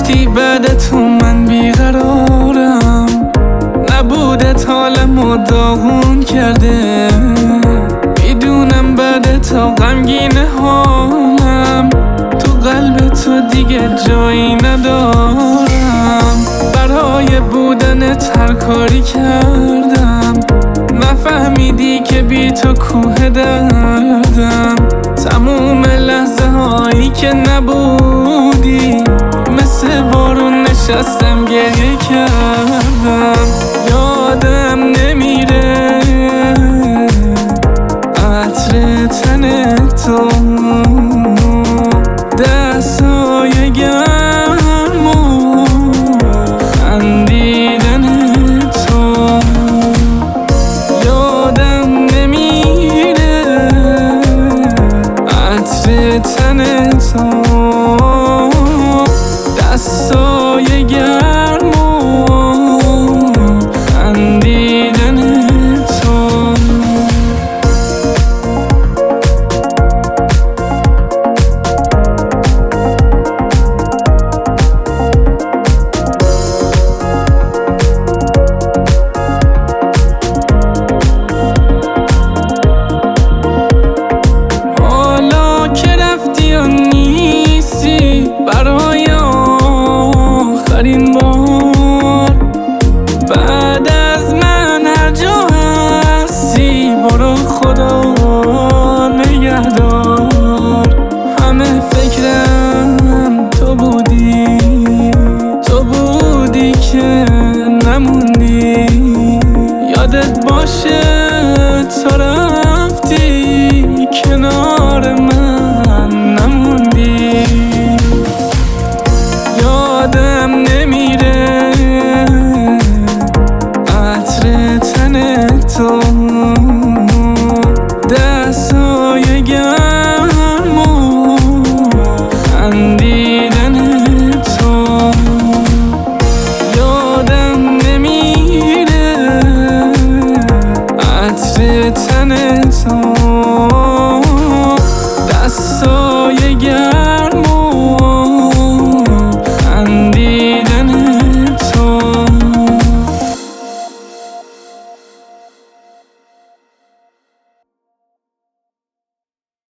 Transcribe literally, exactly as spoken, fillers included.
گفتی بعد تو من بیقرارم، نبودت حالمو داغون کرده. میدونم بعد تا غمگین حالم، تو قلب تو دیگه جایی ندارم. برای بودنت هر کاری کردم، نفهمیدی که بی تو کوه دردم. تموم لحظه هایی که نبودی، مثل بارون نشستم گریه کردم. یادم نمیره عطر تن تو، دستای گرم و خندیدن تو. یادم نمیره عطر تن تو.